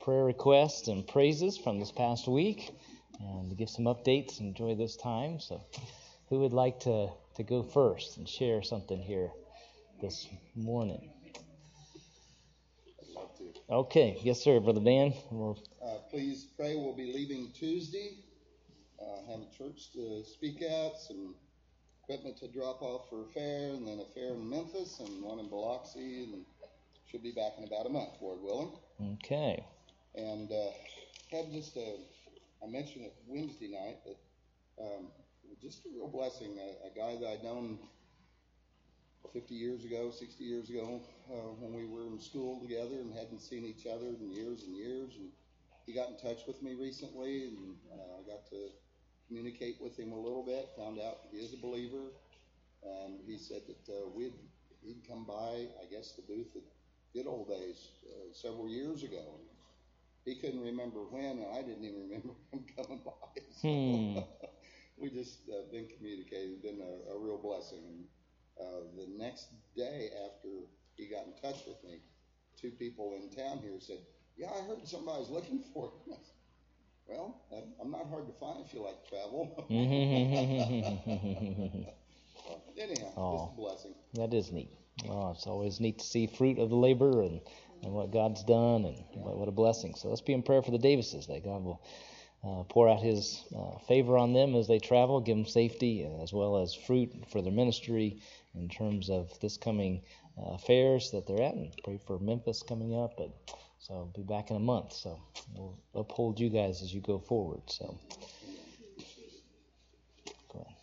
prayer requests and praises from this past week and to give some updates. Enjoy this time. So who would like to go first and share something here this morning? I'd love to. Okay. Yes, sir, Brother Dan. Please pray. We'll be leaving Tuesday. Having church to speak at, some equipment to drop off for a fair, and then a fair in Memphis and one in Biloxi, and should be back in about a month, Lord willing. Okay. And had just I mentioned it Wednesday night that just a real blessing. A guy that I'd known 50 years ago, 60 years ago, when we were in school together and hadn't seen each other in years and years, and he got in touch with me recently, and I got to communicate with him a little bit, found out he is a believer, and he said that he'd come by, I guess, the booth at good old days several years ago. And he couldn't remember when, and I didn't even remember him coming by. So we just been communicating, been a real blessing. The next day after he got in touch with me, two people in town here said, "Yeah, I heard somebody's looking for him." Well, I'm not hard to find if you like travel. Anyhow, just a blessing. That is neat. Oh, it's always neat to see fruit of the labor and what God's done, and what a blessing. So let's be in prayer for the Davises, that God will pour out his favor on them as they travel, give them safety as well as fruit for their ministry in terms of this coming fairs that they're at, and pray for Memphis coming up. So I'll be back in a month. So we'll uphold you guys as you go forward. So go ahead.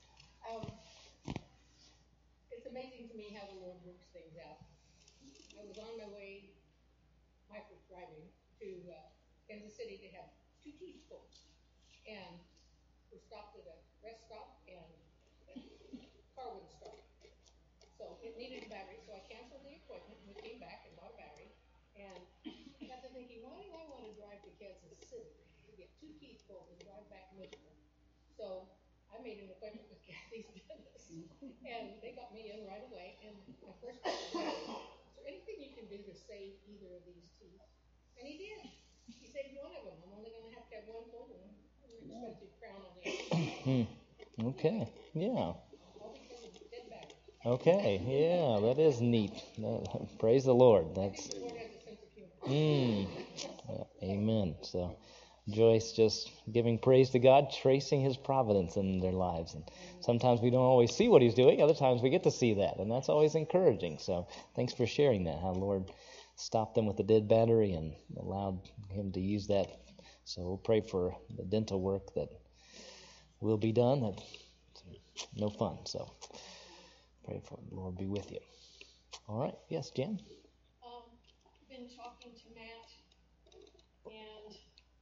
It's amazing to me how the Lord works things out. I was on my way, Mike was driving to Kansas City to have 2 teeth pulled. And we stopped at a rest stop, and the car wouldn't start. So it needed a battery, so I canceled the appointment, and we came back and bought a battery. And I got to thinking, why do I want to drive to Kansas City to get 2 teeth pulled and drive back miserable? So I made an appointment with Kathy's dentist, and they got me in right away. And my first question was, "Is there anything you can do to save either of these teeth?" And he did. He saved one of them. I'm only going to have one pulled one. An expensive crown on the other. Okay. Yeah. All because of dead batteries. Okay. Yeah, that is neat. Praise the Lord. That's. The Lord has a sense of humor. Amen. So Joyce just giving praise to God, tracing his providence in their lives. And sometimes we don't always see what he's doing. Other times we get to see that, and that's always encouraging. So thanks for sharing that, how the Lord stopped them with the dead battery and allowed him to use that. So we'll pray for the dental work that will be done. That's no fun. So pray for the Lord be with you. All right. Yes, Jan? Been talking to Matt, and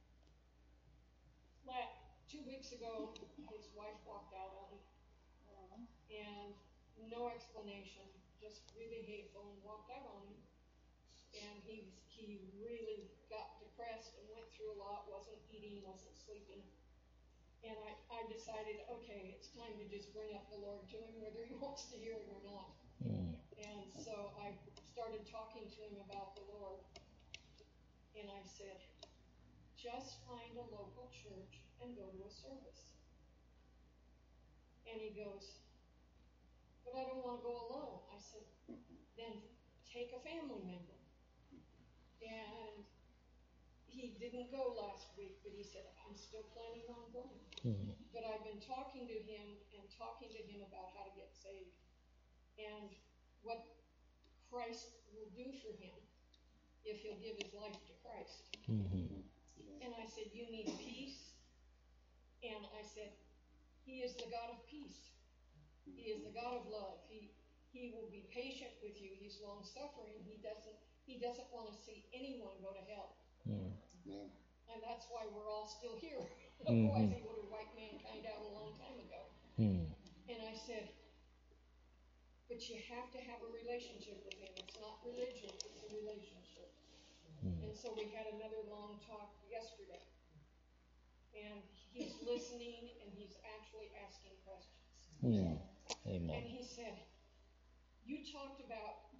2 weeks ago, his wife walked out on him, and no explanation, just really hateful, and walked out on him. And he really got depressed and went through a lot, wasn't eating, wasn't sleeping. And I decided, okay, it's time to just bring up the Lord to him, whether he wants to hear it or not. And so I started talking to him about the Lord. And I said, just find a local church and go to a service. And he goes, but I don't want to go alone. I said, then take a family member. And he didn't go last week, but he said, I'm still planning on going. But I've been talking to him about how to get saved and what Christ will do for him if he'll give his life to Christ. And I said, you need peace. And I said, he is the God of peace. He is the God of love. He will be patient with you. He's long-suffering. He doesn't want to see anyone go to hell. And that's why we're all still here. Otherwise, he would have wiped mankind out a long time ago. And I said, but you have to have a relationship with him. It's not religion, it's a relationship. And so we had another long talk yesterday. And he's listening, and he's actually asking questions. Amen. And he said, you talked about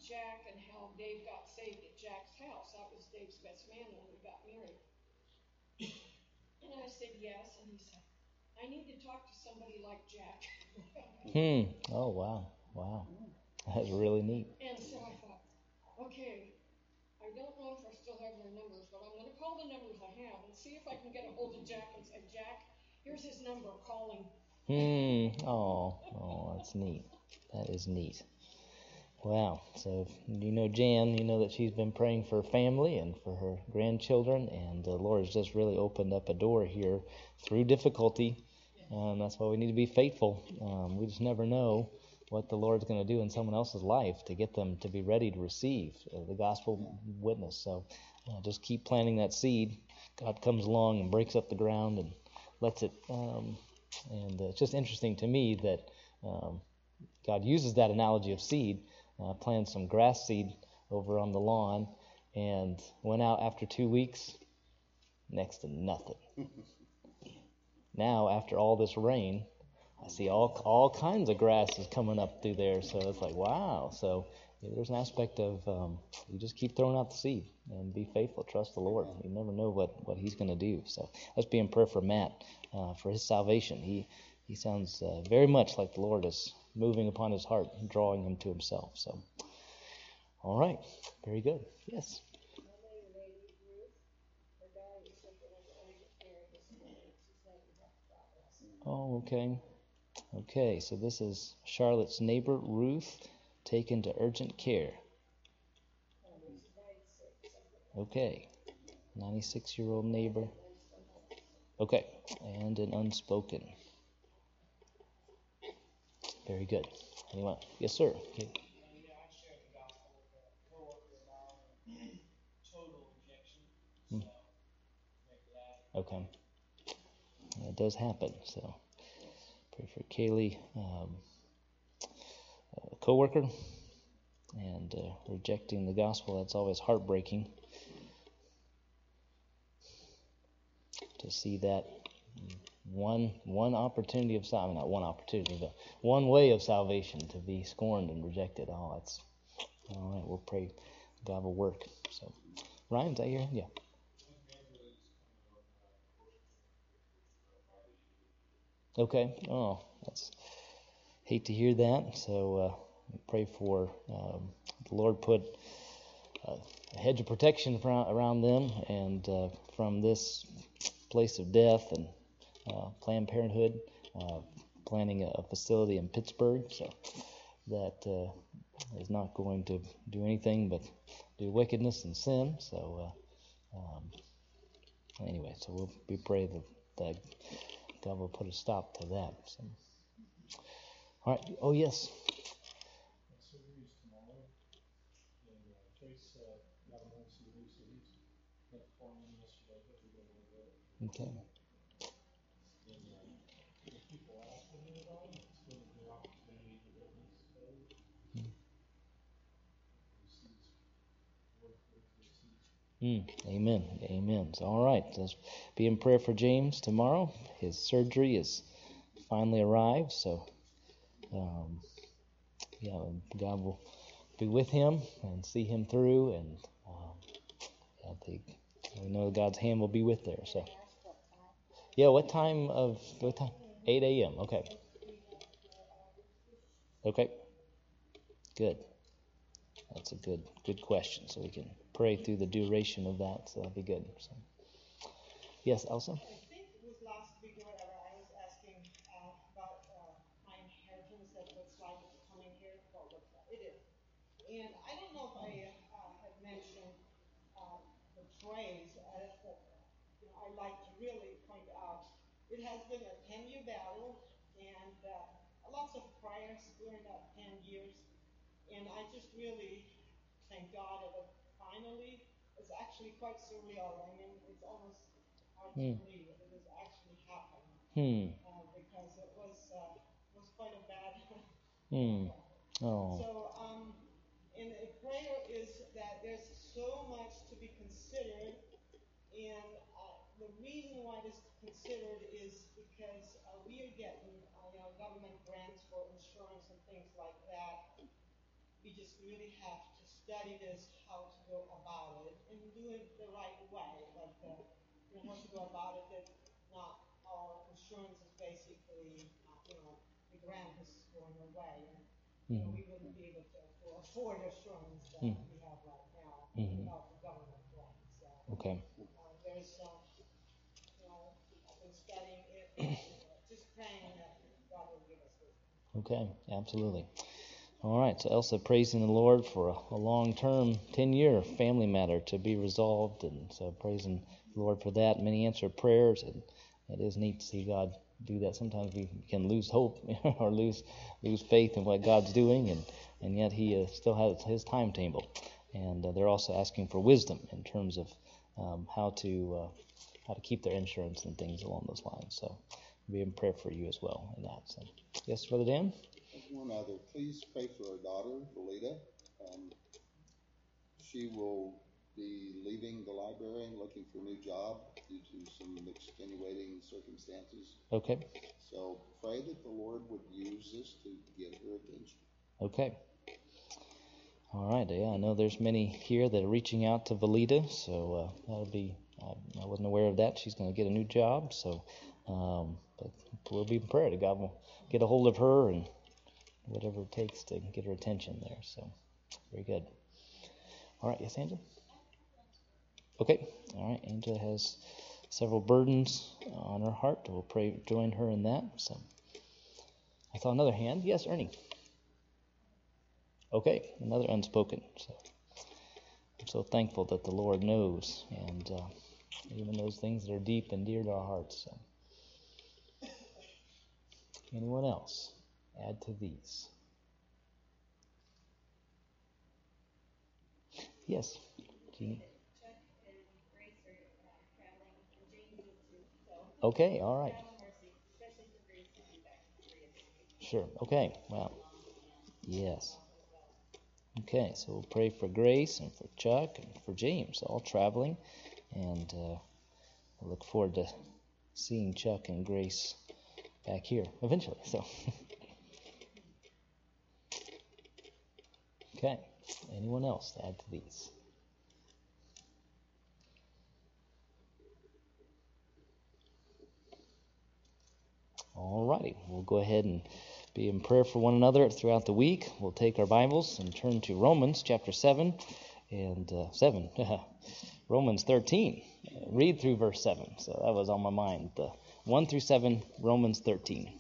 Jack and how Dave got saved at Jack's house. That was Dave's best man when we got married. And I said, yes. And he said, I need to talk to somebody like Jack. Oh, wow. Wow. That's really neat. And so I thought, okay, I don't know if I still have their numbers, but I'm going to call the numbers I have and see if I can get a hold of Jack and say, Jack, here's his number, call him. Oh, that's neat. That is neat. Wow. So you know Jan, you know that she's been praying for family and for her grandchildren, and the Lord has just really opened up a door here through difficulty. That's why we need to be faithful. We just never know what the Lord's going to do in someone else's life to get them to be ready to receive the gospel witness. So just keep planting that seed. God comes along and breaks up the ground and lets it. And it's just interesting to me that God uses that analogy of seed. Planted some grass seed over on the lawn and went out after 2 weeks, next to nothing. Now, after all this rain, I see all kinds of grasses coming up through there. So it's like, wow. So there's an aspect of you just keep throwing out the seed and be faithful. Trust the Lord. You never know what He's going to do. So let's be in prayer for Matt, for his salvation. He sounds very much like the Lord is moving upon his heart and drawing him to Himself. So, all right. Very good. Yes. Oh, okay. Okay, so this is Charlotte's neighbor, Ruth, taken to urgent care. Okay, 96-year-old neighbor. Okay, and an unspoken. Very good. Anyone? Yes, sir. Okay. Okay. That does happen, so pray for Kaylee, a co-worker, and rejecting the gospel. That's always heartbreaking to see that one opportunity of salvation, not one opportunity, but one way of salvation to be scorned and rejected. Oh, that's all right. We'll pray God will work. So, Ryan, is that here? Yeah. Okay. Oh, that's hate to hear that. So pray for the Lord put a hedge of protection around them and from this place of death, and Planned Parenthood planning a facility in Pittsburgh, so that is not going to do anything but do wickedness and sin. So anyway, so we pray that God will put a stop to that. So. All right. Oh, yes. Okay. Amen. Amen. So, all right. Let's be in prayer for James tomorrow. His surgery is finally arrived. So, God will be with him and see him through. And we know God's hand will be with there. So, yeah. What time? 8 a.m. Okay. Okay. Good. That's a good question. So we can pray through the duration of that. So that'll be good. So. Yes, Elsa? I think it was last week or whatever, I was asking about my inheritance that looks like it's coming here. Well, looks like it is. And I don't know if I had mentioned the phrase that I like to really point out. It has been a 10-year battle and lots of prayers during that 10 years. And I just really thank God that it finally, it's actually quite surreal. I mean, it's almost hard to believe that it has actually happened because it was quite a bad. Oh. So, and a prayer is that there's so much to be considered, and the reason why this is considered is because we are getting government grants for insurance and things like that. we just really have to study this, how to go about it, and do it the right way. Like, how to go about it, that not our insurance is basically, the grant is going away, and, we wouldn't be able to afford insurance that we have right now without the government grant. So, Okay. there's, I've been studying it, just praying that God will give us wisdom. Okay, absolutely. All right, so Elsa praising the Lord for a long-term, 10-year family matter to be resolved, and so praising the Lord for that. Many answered prayers, and it is neat to see God do that. Sometimes we can lose hope or lose faith in what God's doing, and yet He still has His timetable. And they're also asking for wisdom in terms of how to keep their insurance and things along those lines. So we'll be in prayer for you as well in that. So, yes, Brother Dan? One other, please pray for our daughter, Valita. She will be leaving the library and looking for a new job due to some extenuating circumstances. Okay. So pray that the Lord would use this to get her attention. Okay. All right. Yeah, I know there's many here that are reaching out to Valita, so that'll be. I wasn't aware of that. She's going to get a new job, so but we'll be in prayer that God will get a hold of her and whatever it takes to get her attention there. So very good. All right. Yes, Angela? Okay. All right. Angela has several burdens on her heart. We'll pray, join her in that. So I saw another hand. Yes, Ernie. Okay, another unspoken. So I'm so thankful that the Lord knows, and even those things that are deep and dear to our hearts. So. Anyone else add to these? Yes, Jeannie. Chuck and Grace are traveling, and James is too. So Okay, all right. travel mercy, especially for Grace to be back in Korea. Sure. Okay. Well, yes. Okay, so we'll pray for Grace and for Chuck and for James, all traveling, and I look forward to seeing Chuck and Grace back here eventually. So, okay, anyone else to add to these? All righty, we'll go ahead and be in prayer for one another throughout the week. We'll take our Bibles and turn to Romans chapter 7 and 7. Romans 13. Read through verse 7. So that was on my mind. The 1 through 7, Romans 13.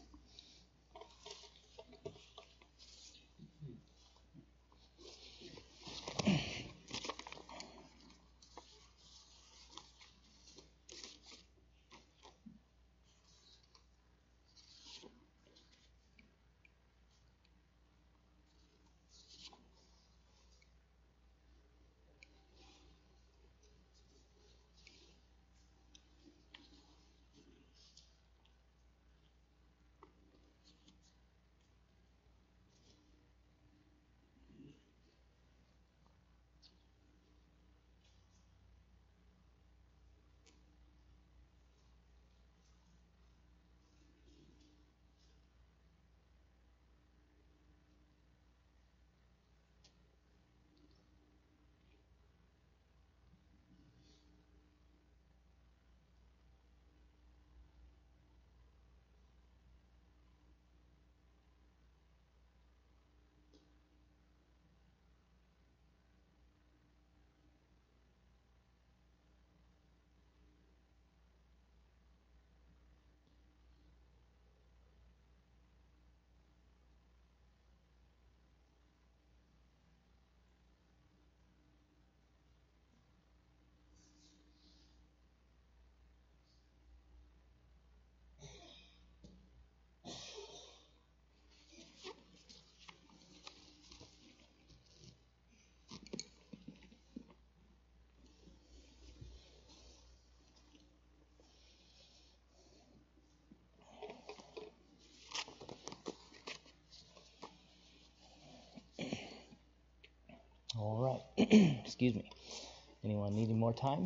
All right. Excuse me. Anyone needing more time?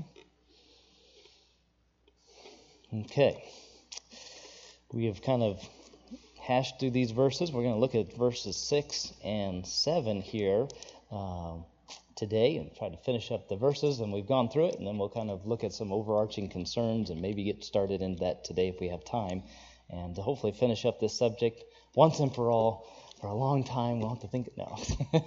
Okay. We have kind of hash through these verses. We're going to look at verses 6 and 7 here today and try to finish up the verses. And we've gone through it, and then we'll kind of look at some overarching concerns and maybe get started in that today if we have time. And to hopefully finish up this subject once and for all. For a long time, we'll have to think. No.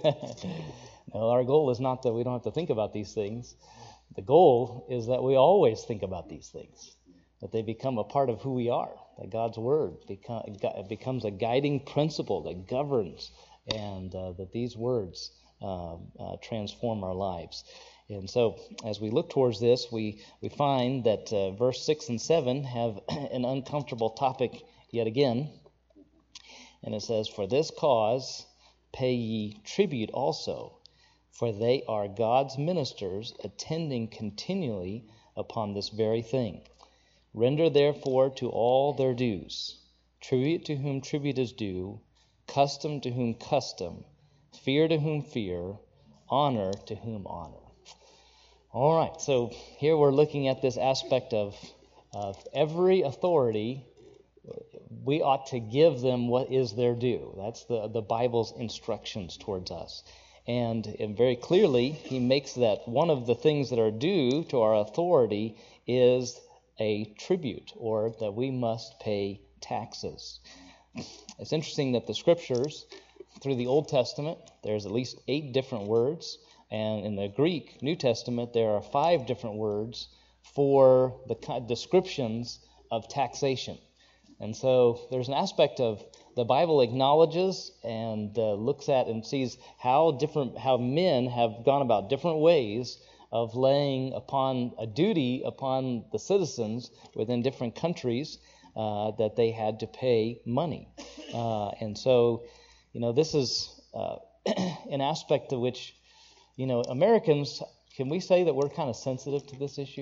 No, our goal is not that we don't have to think about these things. The goal is that we always think about these things, that they become a part of who we are, that God's Word becomes a guiding principle that governs, and that these words transform our lives. And so as we look towards this, we find that verse 6 and 7 have an uncomfortable topic yet again. And it says, "For this cause pay ye tribute also, for they are God's ministers, attending continually upon this very thing. Render therefore to all their dues, tribute to whom tribute is due, custom to whom custom, fear to whom fear, honor to whom honor." All right, so here we're looking at this aspect of every authority. We ought to give them what is their due. That's the Bible's instructions towards us. And very clearly, he makes that one of the things that are due to our authority is a tribute, or that we must pay taxes. It's interesting that the Scriptures, through the Old Testament, there's at least 8 different words. And in the Greek New Testament, there are 5 different words for the descriptions of taxation. And so there's an aspect of the Bible acknowledges and looks at and sees how men have gone about different ways of laying upon a duty upon the citizens within different countries that they had to pay money. And so, this is an aspect to which, Americans, can we say that we're kind of sensitive to this issue?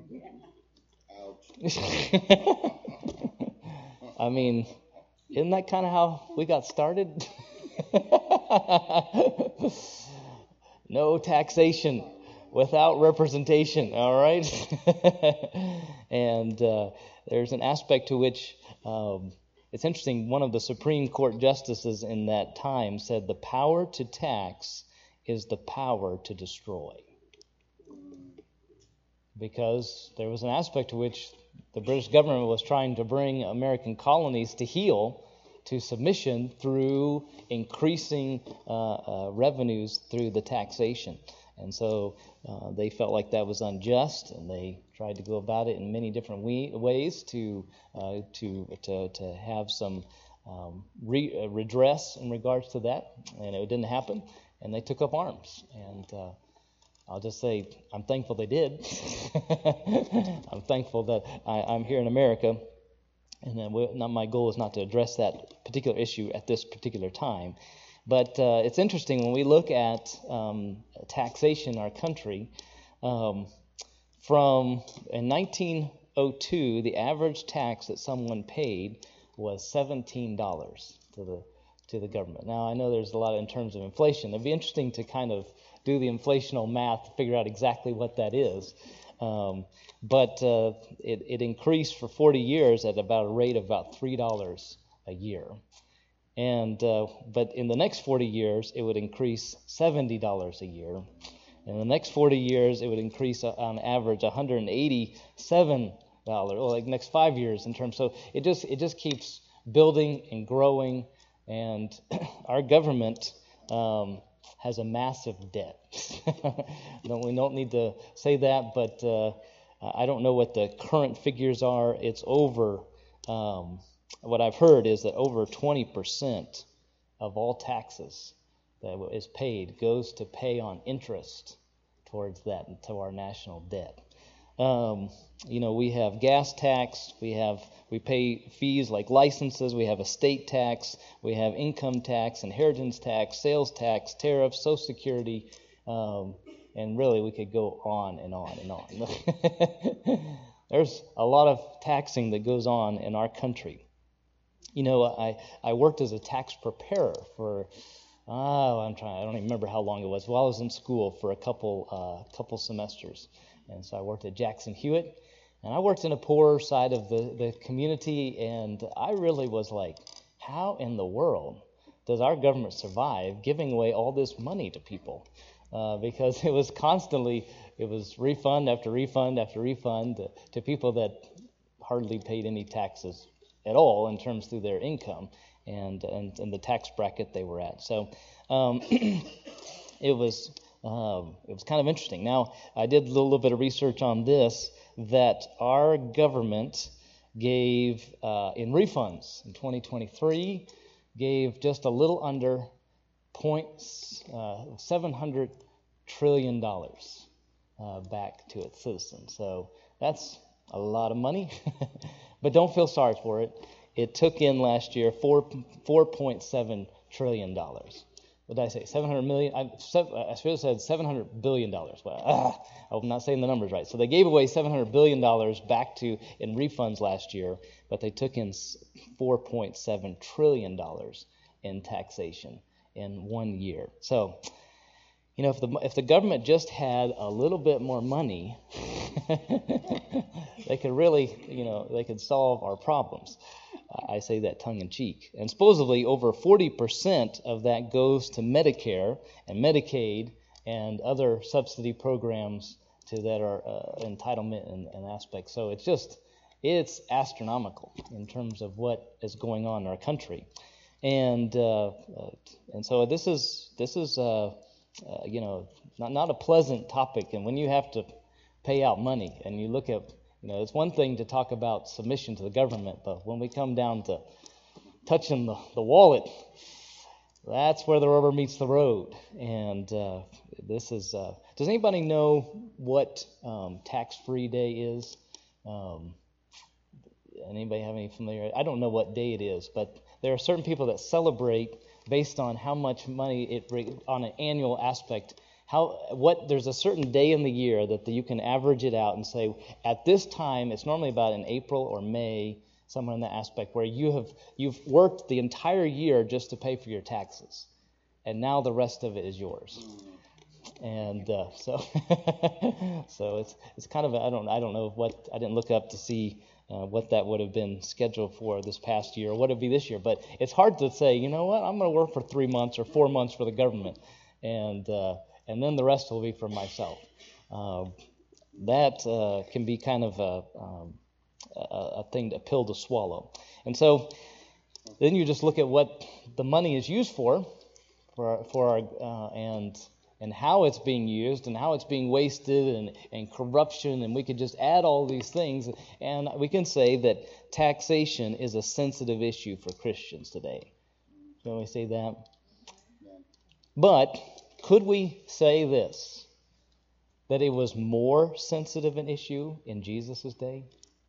Ouch. I mean, isn't that kind of how we got started? No taxation without representation, all right? And there's an aspect to which it's interesting. One of the Supreme Court justices in that time said the power to tax is the power to destroy. Because there was an aspect to which the British government was trying to bring American colonies to heel, to submission through increasing revenues through the taxation. And so they felt like that was unjust, and they tried to go about it in many different ways to have some redress in regards to that, and it didn't happen, and they took up arms. And I'll just say I'm thankful they did. I'm thankful that I'm here in America, and my goal is not to address that particular issue at this particular time. But it's interesting when we look at taxation in our country. From in 1902, the average tax that someone paid was $17 to the government. Now I know there's a lot in terms of inflation. It'd be interesting to kind of do the inflational math to figure out exactly what that is. But it increased for 40 years at about a rate of about $3 a year. And but in the next 40 years, it would increase $70 a year. In the next 40 years, it would increase on average $187. Well, like next 5 years in terms. So it just keeps building and growing. And our government has a massive debt. We don't need to say that, but I don't know what the current figures are. It's over. What I've heard is that over 20% of all taxes that is paid goes to pay on interest towards that, to our national debt. We have gas tax, we pay fees like licenses, we have estate tax, we have income tax, inheritance tax, sales tax, tariffs, Social Security, and really we could go on and on and on. There's a lot of taxing that goes on in our country. I worked as a tax preparer for I don't even remember how long it was. While I was in school for a couple semesters. And so I worked at Jackson Hewitt, and I worked in a poorer side of the community, and I really was like, how in the world does our government survive giving away all this money to people? Because it was refund after refund after refund to people that hardly paid any taxes at all in terms through their income and the tax bracket they were at. So it was kind of interesting. Now, I did a little bit of research on this, that our government gave, in refunds in 2023, gave just a little under $700 trillion back to its citizens. So that's a lot of money, but don't feel sorry for it. It took in last year $4.7 trillion. What did I say? 700 million? I should have said $700 billion. But I'm not saying the numbers right. So they gave away $700 billion back in refunds last year, but they took in $4.7 trillion in taxation in 1 year. So, if the government just had a little bit more money, they could really, they could solve our problems. I say that tongue in cheek. And supposedly over 40% of that goes to Medicare and Medicaid and other subsidy programs that are entitlement and aspects. So it's astronomical in terms of what is going on in our country. And so this is not a pleasant topic. And when you have to pay out money and you look at, it's one thing to talk about submission to the government, but when we come down to touching the wallet, that's where the rubber meets the road. And this is, does anybody know what tax-free day is? Anybody have any familiarity? I don't know what day it is, but there are certain people that celebrate based on how much money on an annual aspect. There's a certain day in the year that you can average it out and say, at this time, it's normally about in April or May, somewhere in that aspect, where you've worked the entire year just to pay for your taxes, and now the rest of it is yours. And so it's kind of I don't know what, I didn't look up to see what that would have been scheduled for this past year or what it'd be this year. But it's hard to say, you know what, I'm going to work for 3 months or 4 months for the government, and then the rest will be for myself. That can be kind of a pill to swallow. And so then you just look at what the money is used for our and how it's being used and how it's being wasted and corruption, and we could just add all these things, and we can say that taxation is a sensitive issue for Christians today. Can we say that? But could we say this, that it was more sensitive an issue in Jesus' day?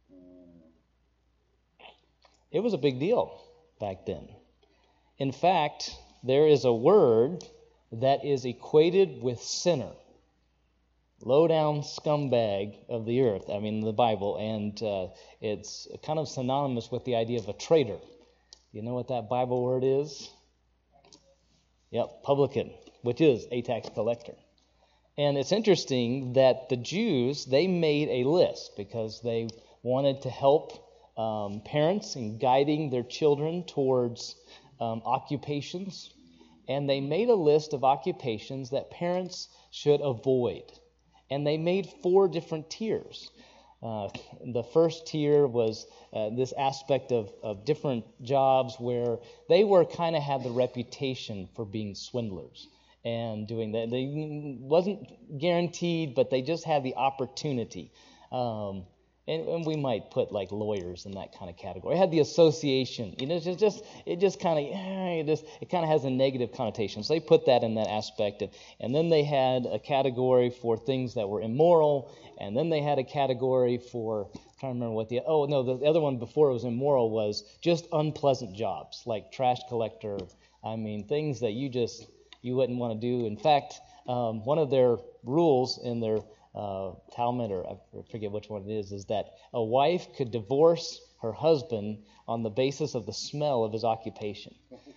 It was a big deal back then. In fact, there is a word that is equated with sinner, low-down scumbag of the earth, the Bible, and it's kind of synonymous with the idea of a traitor. You know what that Bible word is? Yep, publican, which is a tax collector. And it's interesting that the Jews, they made a list because they wanted to help parents in guiding their children towards occupations. And they made a list of occupations that parents should avoid. And they made 4 different tiers. The first tier was this aspect of different jobs where they kind of had the reputation for being swindlers and doing that. They wasn't guaranteed, but they just had the opportunity. And we might put like lawyers in that kind of category. It had the association, it kind of has a negative connotation. So they put that in that aspect. And then they had a category for things that were immoral. And then they had a category for, I'm trying to remember the other one before it was immoral was just unpleasant jobs, like trash collector. Things that you wouldn't want to do. In fact, one of their rules in their Talmud, or I forget which one it is that a wife could divorce her husband on the basis of the smell of his occupation.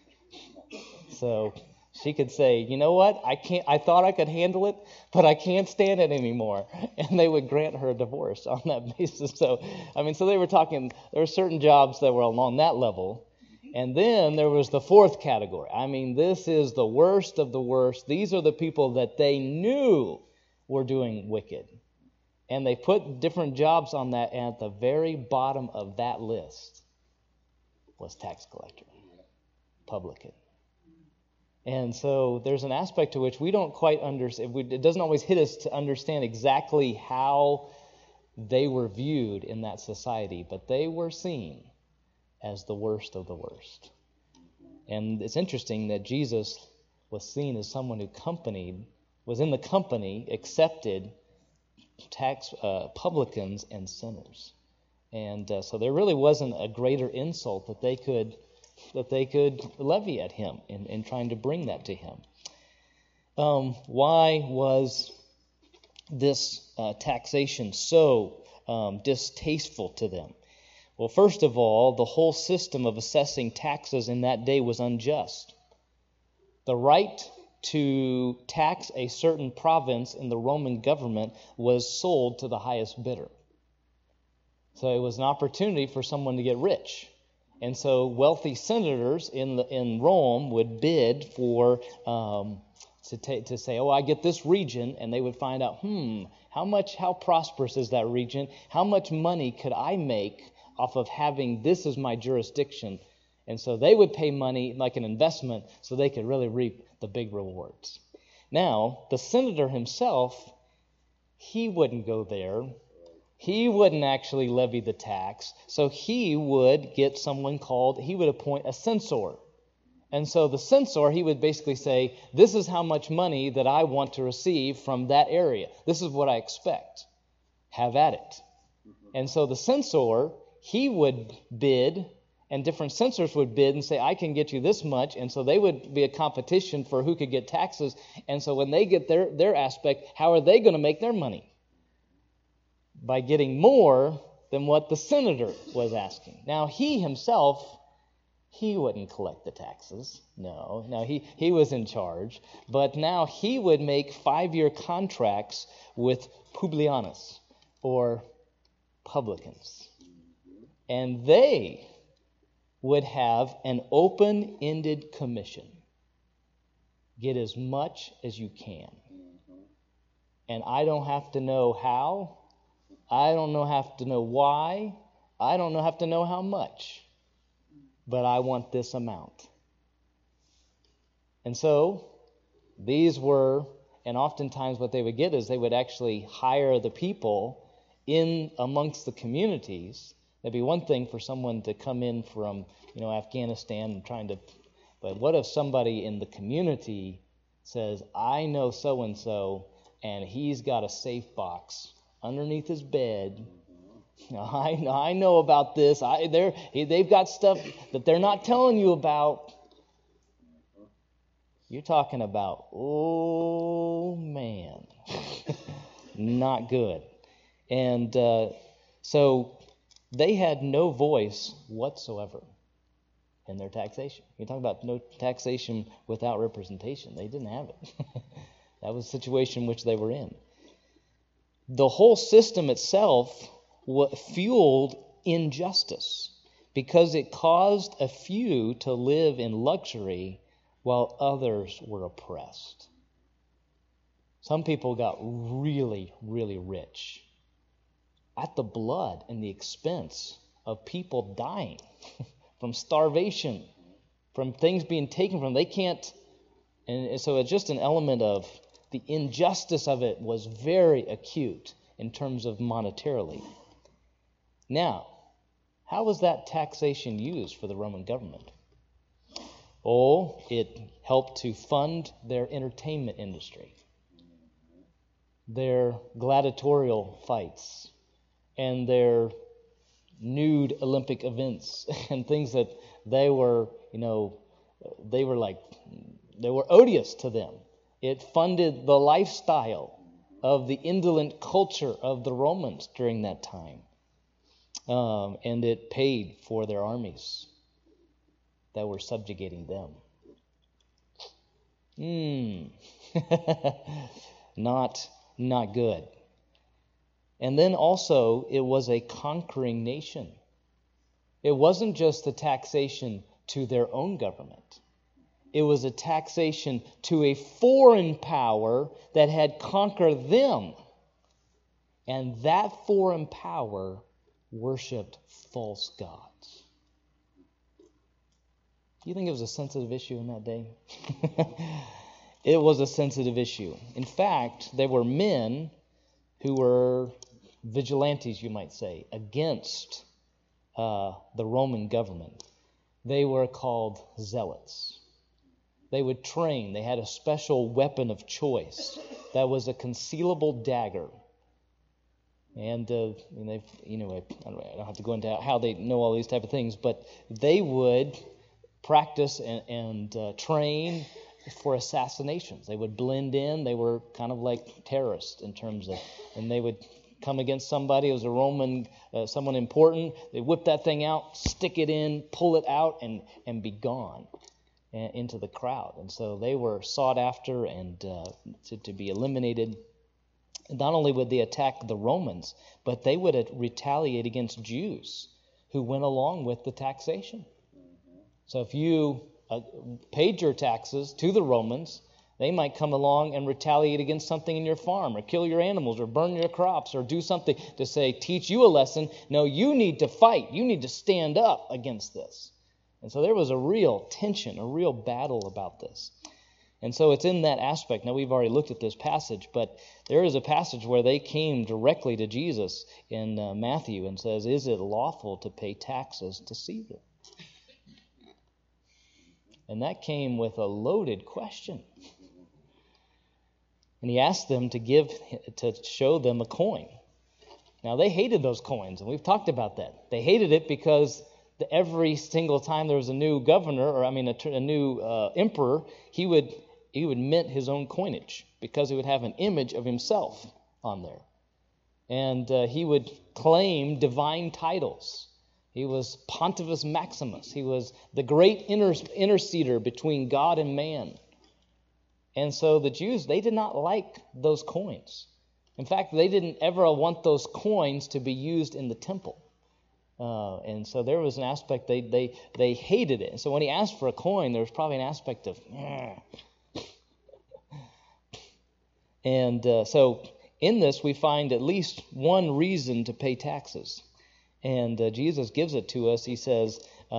So she could say, you know what, I thought I could handle it, but I can't stand it anymore. And they would grant her a divorce on that basis. So they were talking, there were certain jobs that were along that level. And then there was the fourth category. I mean, this is the worst of the worst. These are the people that they knew were doing wicked. And they put different jobs on that, and at the very bottom of that list was tax collector, publican. And so there's an aspect to which we don't quite understand. It doesn't always hit us to understand exactly how they were viewed in that society, but they were seen as the worst of the worst. And it's interesting that Jesus was seen as someone who was in the company, accepted tax publicans and sinners. And so there really wasn't a greater insult that they could levy at him in trying to bring that to him. Why was this taxation so distasteful to them? Well, first of all, the whole system of assessing taxes in that day was unjust. The right to tax a certain province in the Roman government was sold to the highest bidder. So it was an opportunity for someone to get rich. And so wealthy senators in Rome would bid for to say, oh, I get this region, and they would find out, how prosperous is that region? How much money could I make off of having this as my jurisdiction? And so they would pay money like an investment so they could really reap the big rewards. Now, the senator himself, he wouldn't go there. He wouldn't actually levy the tax. So he would get he would appoint a censor. And so the censor, he would basically say, this is how much money that I want to receive from that area. This is what I expect. Have at it. And so the censor, he would bid, and different censors would bid and say, I can get you this much. And so they would be a competition for who could get taxes. And so when they get their aspect, how are they going to make their money? By getting more than what the senator was asking. Now, he himself, he wouldn't collect the taxes. No, he was in charge. But now he would make 5-year contracts with publicanus, or publicans. And they would have an open-ended commission. Get as much as you can. And I don't have to know how. I don't have to know why. I don't have to know how much. But I want this amount. And so these were, and oftentimes what they would get is they would actually hire the people in amongst the communities. That'd be one thing for someone to come in from, Afghanistan and but what if somebody in the community says, I know so-and-so, and he's got a safe box underneath his bed. I know about this. They've got stuff that they're not telling you about. You're talking about, oh man, not good. And so they had no voice whatsoever in their taxation. You talk about no taxation without representation. They didn't have it. That was the situation which they were in. The whole system itself fueled injustice because it caused a few to live in luxury while others were oppressed. Some people got really, really rich at the blood and the expense of people dying from starvation, from things being taken from them. They can't, and so it's just an element of the injustice of it was very acute in terms of monetarily. Now, how was that taxation used for the Roman government? Oh, it helped to fund their entertainment industry, their gladiatorial fights, and their nude Olympic events and things that they were odious to them. It funded the lifestyle of the indolent culture of the Romans during that time. And it paid for their armies that were subjugating them. Not good. And then also, it was a conquering nation. It wasn't just the taxation to their own government. It was a taxation to a foreign power that had conquered them. And that foreign power worshipped false gods. Do you think it was a sensitive issue in that day? It was a sensitive issue. In fact, there were men who were vigilantes, you might say, against the Roman government. They were called zealots. They would train. They had a special weapon of choice that was a concealable dagger. And I don't have to go into how they know all these type of things, but they would practice and train for assassinations. They would blend in. They were kind of like terrorists in terms of, and they would come against somebody. It was a Roman, someone important. They whip that thing out, stick it in, pull it out, and be gone into the crowd. And so they were sought after and to be eliminated. Not only would they attack the Romans, but they would retaliate against Jews who went along with the taxation. So if you paid your taxes to the Romans, they might come along and retaliate against something in your farm, or kill your animals, or burn your crops, or do something to say, teach you a lesson. No, you need to fight. You need to stand up against this. And so there was a real tension, a real battle about this. And so it's in that aspect. Now, we've already looked at this passage, but there is a passage where they came directly to Jesus in Matthew and says, is it lawful to pay taxes to Caesar? And that came with a loaded question. And he asked them to show them a coin. Now, they hated those coins, and we've talked about that. They hated it because every single time there was a new governor, a new emperor, he would mint his own coinage because he would have an image of himself on there. And he would claim divine titles. He was Pontifex Maximus. He was the great interceder between God and man. And so the Jews, they did not like those coins. In fact, they didn't ever want those coins to be used in the temple. And so there was an aspect, they hated it. And so when he asked for a coin, there was probably an aspect of, And so in this, we find at least one reason to pay taxes. And Jesus gives it to us. He says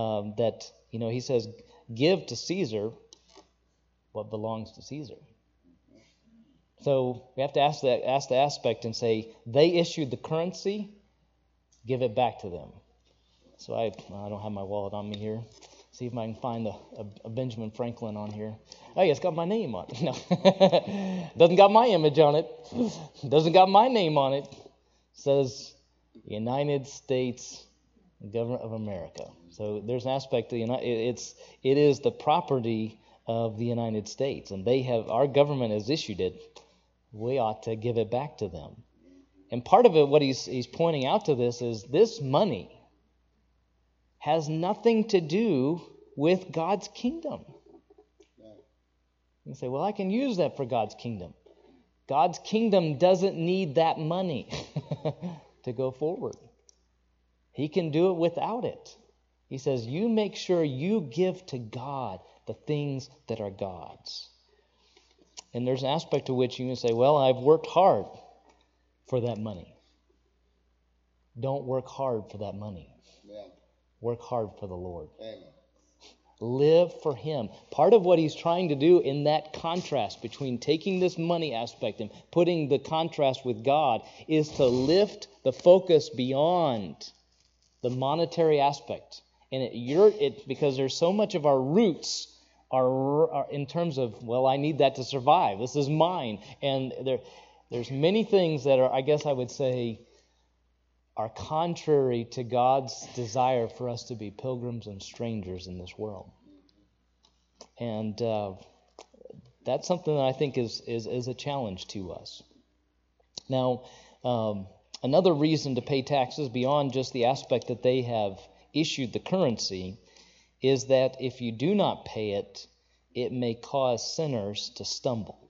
he says, give to Caesar what belongs to Caesar. So we have to ask the aspect and say, they issued the currency, give it back to them. So I don't have my wallet on me here. See if I can find a Benjamin Franklin on here. Oh, yeah, it's got my name on it. No, doesn't got my image on it. Doesn't got my name on it. It says United States Government of America. So there's an aspect of it is the property of the United States, and our government has issued it. We ought to give it back to them. And part of it, what he's pointing out to this is this money has nothing to do with God's kingdom. You say, well, I can use that for God's kingdom. God's kingdom doesn't need that money to go forward. He can do it without it. He says, you make sure you give to God the things that are God's. And there's an aspect to which you can say, well, I've worked hard for that money. Don't work hard for that money. Amen. Work hard for the Lord. Amen. Live for Him. Part of what he's trying to do in that contrast between taking this money aspect and putting the contrast with God is to lift the focus beyond the monetary aspect. And because there's so much of our roots are in terms of, well, I need that to survive. This is mine. And there's many things that are, I guess I would say, are contrary to God's desire for us to be pilgrims and strangers in this world. And that's something that I think is a challenge to us. Now, another reason to pay taxes beyond just the aspect that they have issued the currency is that if you do not pay it, it may cause sinners to stumble.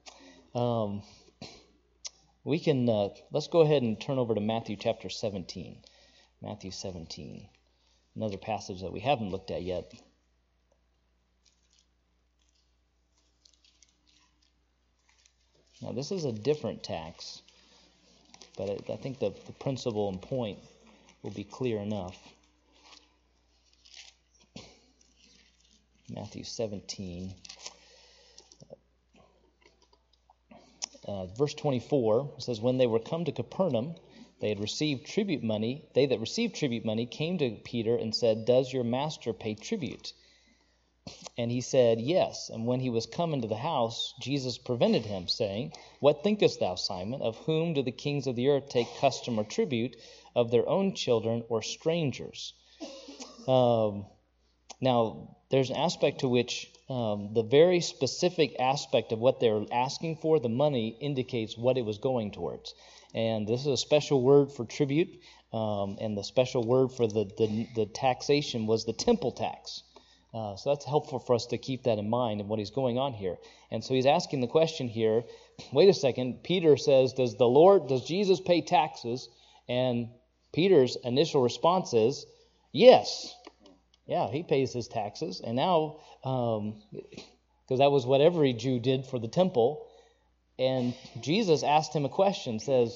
We can let's go ahead and turn over to Matthew chapter 17. Matthew 17, another passage that we haven't looked at yet. Now, this is a different tax, but I think the principle and point will be clear enough. Matthew 17. Verse 24 says, when they were come to Capernaum, they that received tribute money came to Peter and said, does your master pay tribute? And he said, yes. And when he was come into the house, Jesus prevented him, saying, what thinkest thou, Simon? Of whom do the kings of the earth take custom or tribute? Of their own children or strangers? Now, there's an aspect to which the very specific aspect of what they're asking for, the money, indicates what it was going towards. And this is a special word for tribute, and the special word for the taxation was the temple tax. So that's helpful for us to keep that in mind and what he's going on here. And so he's asking the question here, wait a second, Peter says, does Jesus pay taxes? And Peter's initial response is, yes. Yeah, he pays his taxes. And now, because that was what every Jew did for the temple, and Jesus asked him a question, says,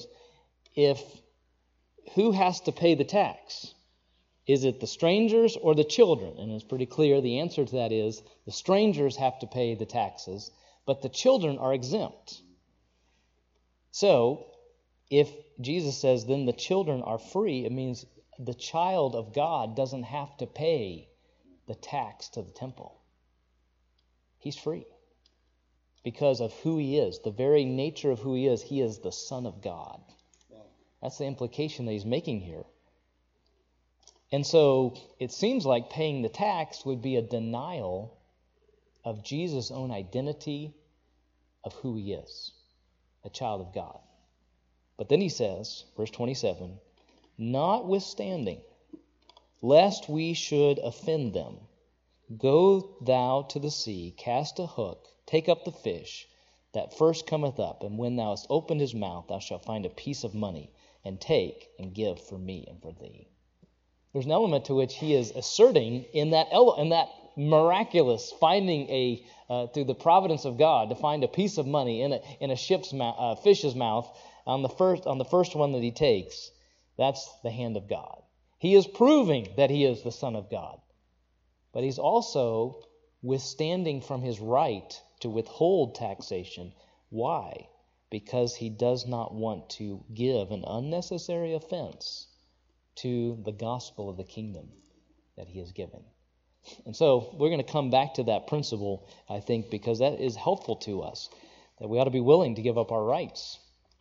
who has to pay the tax? Is it the strangers or the children? And it's pretty clear the answer to that is the strangers have to pay the taxes, but the children are exempt. So, if Jesus says then the children are free, it means the child of God doesn't have to pay the tax to the temple. He's free because of who he is, the very nature of who he is the Son of God. That's the implication that he's making here. And so it seems like paying the tax would be a denial of Jesus' own identity of who he is, a child of God. But then he says, verse 27, notwithstanding, lest we should offend them, go thou to the sea, cast a hook, take up the fish that first cometh up, and when thou hast opened his mouth, thou shalt find a piece of money, and take and give for me and for thee. There's an element to which he is asserting in that miraculous finding through the providence of God to find a piece of money in a fish's mouth on the first one that he takes. That's the hand of God. He is proving that he is the Son of God. But he's also withstanding from his right to withhold taxation. Why? Because he does not want to give an unnecessary offense to the gospel of the kingdom that he has given. And so we're going to come back to that principle, I think, because that is helpful to us, that we ought to be willing to give up our rights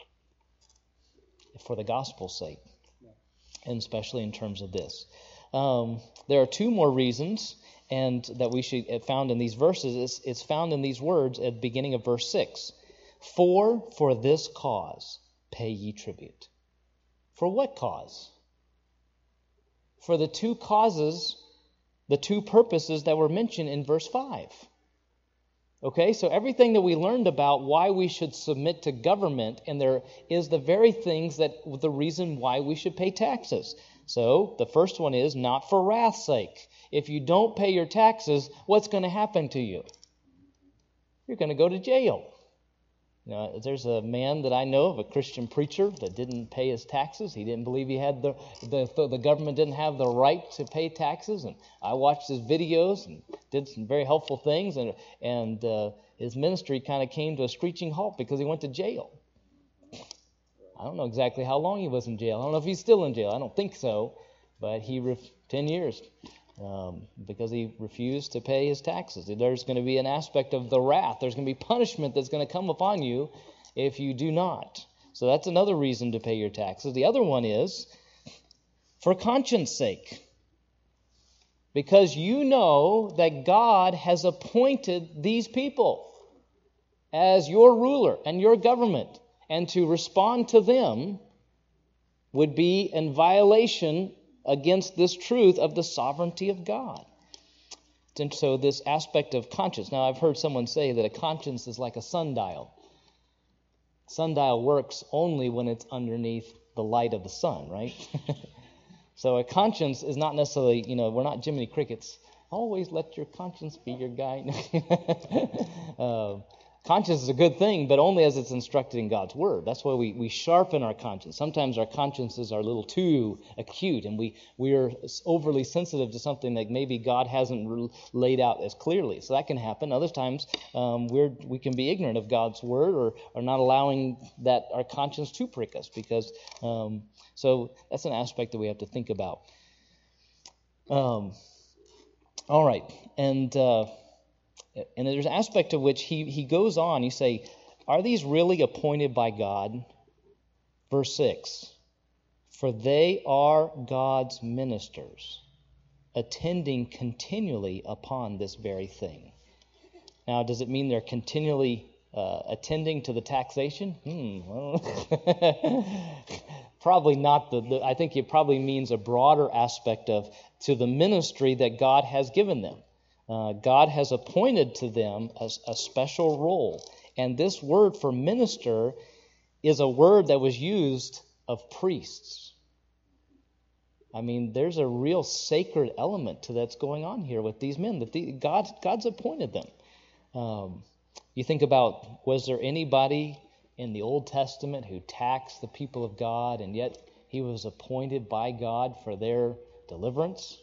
for the gospel's sake, and especially in terms of this. There are two more reasons and that we should found in these verses. It's found in these words at the beginning of verse 6. For this cause pay ye tribute. For what cause? For the two causes, the two purposes that were mentioned in verse 5. Okay, so everything that we learned about why we should submit to government, and there is the very things that the reason why we should pay taxes. So the first one is not for wrath's sake. If you don't pay your taxes, what's going to happen to you? You're going to go to jail. Now, there's a man that I know of, a Christian preacher, that didn't pay his taxes. He didn't believe he had the government didn't have the right to pay taxes. And I watched his videos and did some very helpful things. And his ministry kind of came to a screeching halt because he went to jail. I don't know exactly how long he was in jail. I don't know if he's still in jail. I don't think so. But 10 years. Because he refused to pay his taxes. There's going to be an aspect of the wrath. There's going to be punishment that's going to come upon you if you do not. So that's another reason to pay your taxes. The other one is for conscience sake. Because you know that God has appointed these people as your ruler and your government. And to respond to them would be in violation against this truth of the sovereignty of God. And so this aspect of conscience. Now, I've heard someone say that a conscience is like a sundial. Sundial works only when it's underneath the light of the sun, right? So a conscience is not necessarily, we're not Jiminy Crickets. Always let your conscience be your guide. Conscience is a good thing, but only as it's instructed in God's Word. That's why we sharpen our conscience. Sometimes our consciences are a little too acute, and we are overly sensitive to something that maybe God hasn't laid out as clearly. So that can happen. Other times we can be ignorant of God's Word or not allowing that our conscience to prick us. Because so that's an aspect that we have to think about. All right, and there's an aspect to which he goes on. You say, are these really appointed by God? Verse 6, for they are God's ministers, attending continually upon this very thing. Now, does it mean they're continually attending to the taxation? Well, probably not. I think it probably means a broader aspect of to the ministry that God has given them. God has appointed to them a special role. And this word for minister is a word that was used of priests. I mean, there's a real sacred element to that's going on here with these men. That God's appointed them. You think about, was there anybody in the Old Testament who taxed the people of God, and yet he was appointed by God for their deliverance?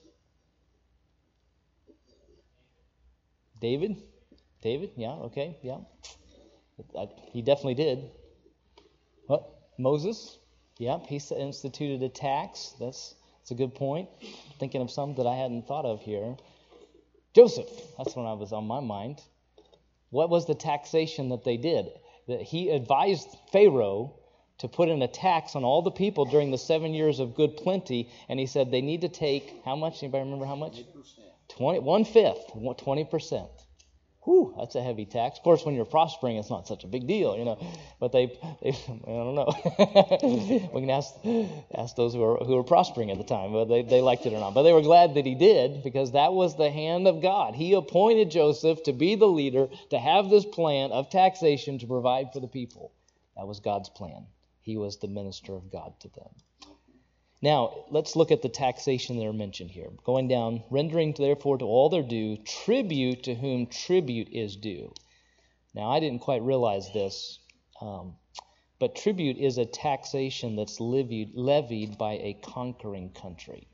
David, yeah, okay, yeah. He definitely did. What? Moses, yeah, he instituted a tax. That's a good point. Thinking of some that I hadn't thought of here. Joseph, that's when I was on my mind. What was the taxation that they did? That he advised Pharaoh to put in a tax on all the people during the 7 years of good plenty, and he said they need to take, how much? Anybody remember how much? 1/5, 20%. Whew, that's a heavy tax. Of course, when you're prospering, it's not such a big deal, But they I don't know. We can ask those who were prospering at the time, whether they liked it or not. But they were glad that he did, because that was the hand of God. He appointed Joseph to be the leader, to have this plan of taxation to provide for the people. That was God's plan. He was the minister of God to them. Now, let's look at the taxation that are mentioned here. Going down, rendering therefore to all their due, tribute to whom tribute is due. Now, I didn't quite realize this, but tribute is a taxation that's levied by a conquering country.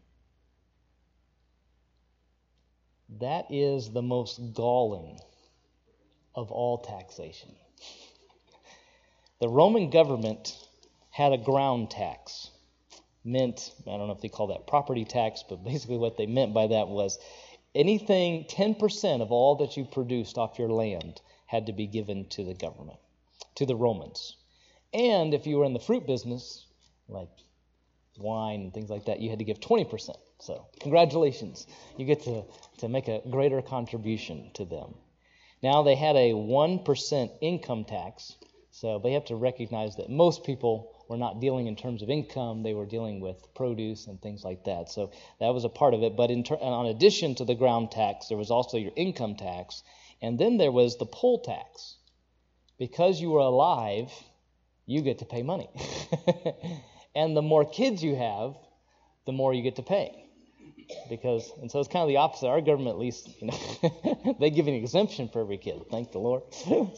That is the most galling of all taxation. The Roman government had a ground tax. Meant, I don't know if they call that property tax, but basically what they meant by that was anything, 10% of all that you produced off your land had to be given to the government, to the Romans. And if you were in the fruit business, like wine and things like that, you had to give 20%. So congratulations, you get to make a greater contribution to them. Now they had a 1% income tax, so they have to recognize that most people were not dealing in terms of income, they were dealing with produce and things like that. So that was a part of it. But in addition to the ground tax, there was also your income tax. And then there was the poll tax. Because you were alive, you get to pay money. And the more kids you have, the more you get to pay. And so it's kind of the opposite. Our government, at least, they give an exemption for every kid. Thank the Lord.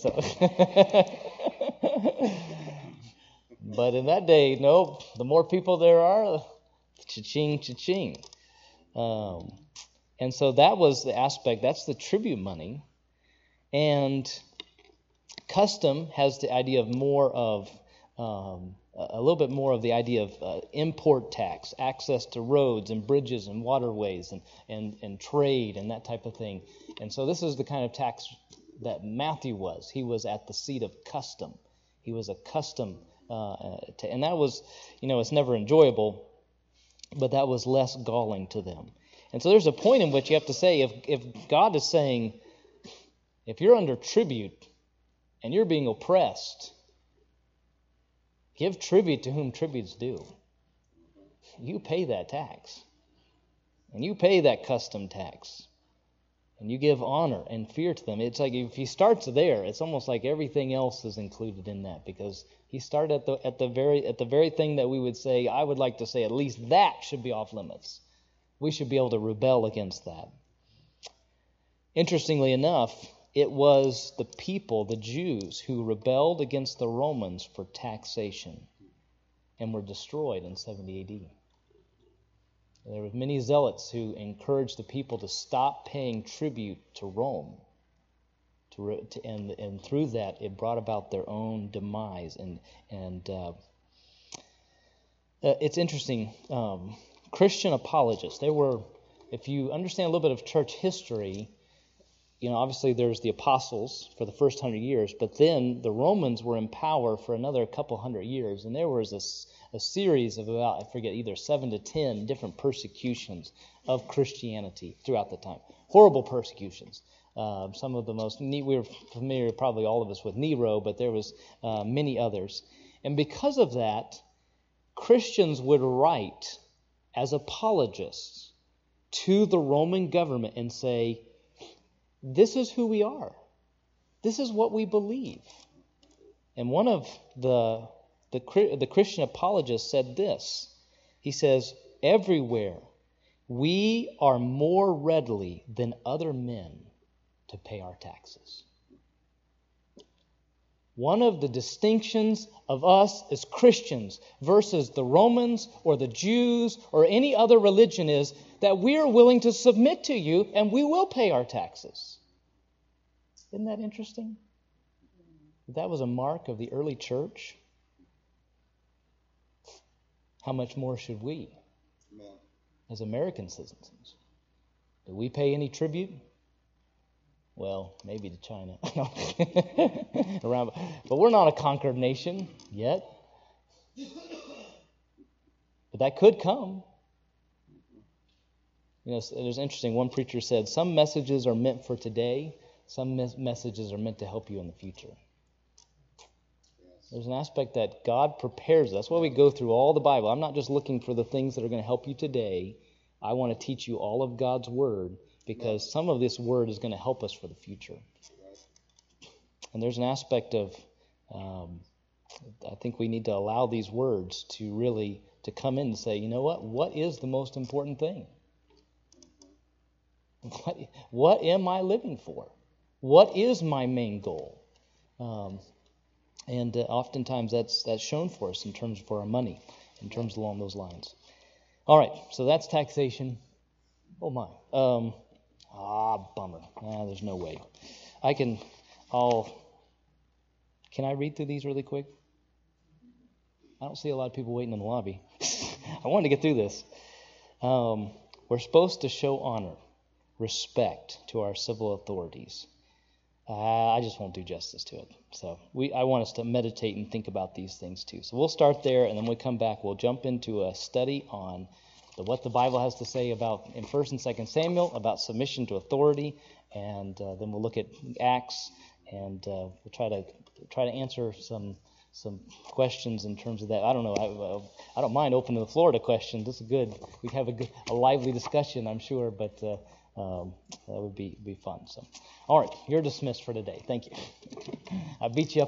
But in that day, no, the more people there are, cha-ching, cha-ching. And so that was the aspect, that's the tribute money. And custom has the idea of more of, a little bit more of the idea of import tax, access to roads and bridges and waterways and trade and that type of thing. And so this is the kind of tax that Matthew was. He was at the seat of custom. He was a custom and that was, it's never enjoyable, but that was less galling to them. And so there's a point in which you have to say, if God is saying, if you're under tribute and you're being oppressed, give tribute to whom tribute's due. You pay that tax. And you pay that custom tax. And you give honor and fear to them. It's like if he starts there, it's almost like everything else is included in that, because he started at the very thing that we would say, I would like to say at least that should be off limits. We should be able to rebel against that. Interestingly enough, it was the people, the Jews, who rebelled against the Romans for taxation and were destroyed in 70 AD. There were many zealots who encouraged the people to stop paying tribute to Rome. And through that, it brought about their own demise. And it's interesting. Christian apologists, they were, if you understand a little bit of church history, obviously there's the apostles for the first 100 years, but then the Romans were in power for another couple hundred years, and there was a series of about, I forget, either 7 to 10 different persecutions of Christianity throughout the time. Horrible persecutions. Some of the most, we're familiar, probably all of us, with Nero, but there was many others. And because of that, Christians would write as apologists to the Roman government and say, this is who we are. This is what we believe. And one of the Christian apologists said this. He says, everywhere we are more readily than other men to pay our taxes. One of the distinctions of us as Christians versus the Romans or the Jews or any other religion is that we are willing to submit to you and we will pay our taxes. Isn't that interesting? That was a mark of the early church. How much more should we, as American citizens? Do we pay any tribute? Well, maybe to China. But we're not a conquered nation yet. But that could come. It was interesting. One preacher said, some messages are meant for today. Some messages are meant to help you in the future. There's an aspect that God prepares us. That's why we go through all the Bible. I'm not just looking for the things that are going to help you today. I want to teach you all of God's Word, because some of this Word is going to help us for the future. And there's an aspect of, I think we need to allow these words to really, to come in and say, you know what is the most important thing? What am I living for? What is my main goal? And oftentimes that's shown for us in terms for our money, in terms along those lines. All right, so that's taxation. Oh my. Bummer. There's no way. Can I read through these really quick? I don't see a lot of people waiting in the lobby. I wanted to get through this. We're supposed to show honor, respect to our civil authorities. I just won't do justice to it. So I want us to meditate and think about these things too. So we'll start there, and then when we come back, we'll jump into a study on what the Bible has to say about in 1 and 2 Samuel about submission to authority, and then we'll look at Acts, and we'll try to answer some questions in terms of that. I don't know. I don't mind opening the floor to questions. This is good. We'd have a lively discussion, I'm sure, but that would be fun. So, all right, you're dismissed for today. Thank you. I beat you up.